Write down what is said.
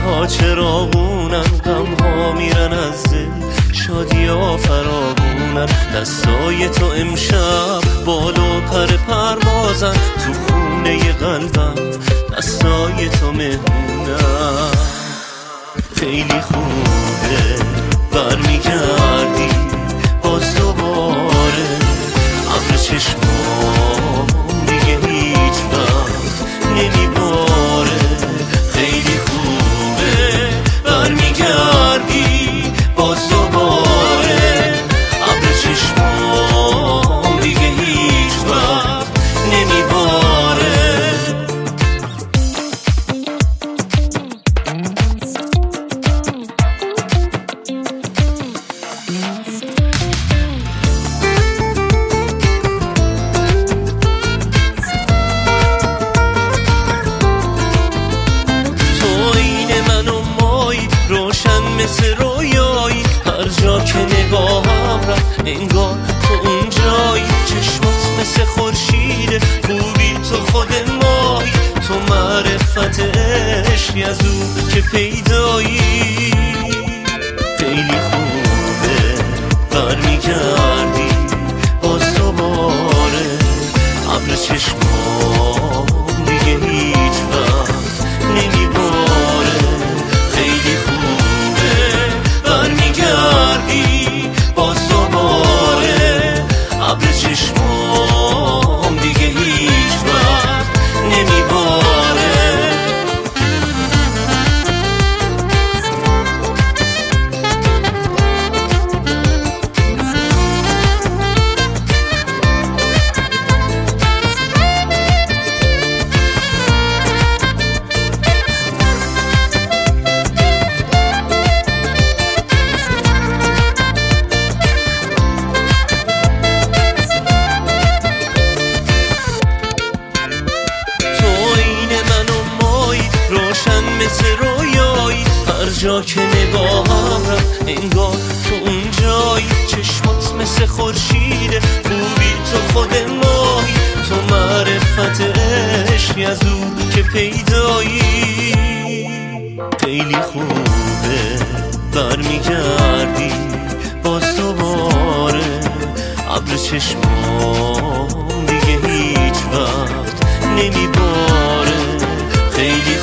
ها چراغونن، غم ها میرن از دل، شادی ها فراغونن. دستای تو امشب بالا پر پروازن، تو خونه قلبم دستای تو مهمونن. خیلی خوبه برمیگردی باز دوباره، ابر چشمام دیگه هیچ وقت نمیباره. خیلی خوبه برمیگردی باز دوباره، ابر چشمام دیگه هیچ وقت نمیباره. مثل رویایی، هر جا که نگاهم رفت انگار تو اونجایی. چشمات مثل خورشیده، خوبی تو خود مایی، تو معرفت عشقی از اون که پیدایی. خیلی خوبه برمیگردی باز دوباره، ابر چشمام دیگه هیچ وقت نمیباره. خیلی خوبه برمیگردی باز دوباره، ابر چشمام دیگه هیچ وقت نمیباره. مثل رویایی، هر جا که نگاهم رفت انگار تو اونجایی. چشمات مثل خورشیده، خوبی تو خود مایی، تو معرفت عشقی از اون که پیدایی. خیلی خوبه برمیگردی باز دوباره، ابر چشمام دیگه هیچ وقت نمیباره. خیلی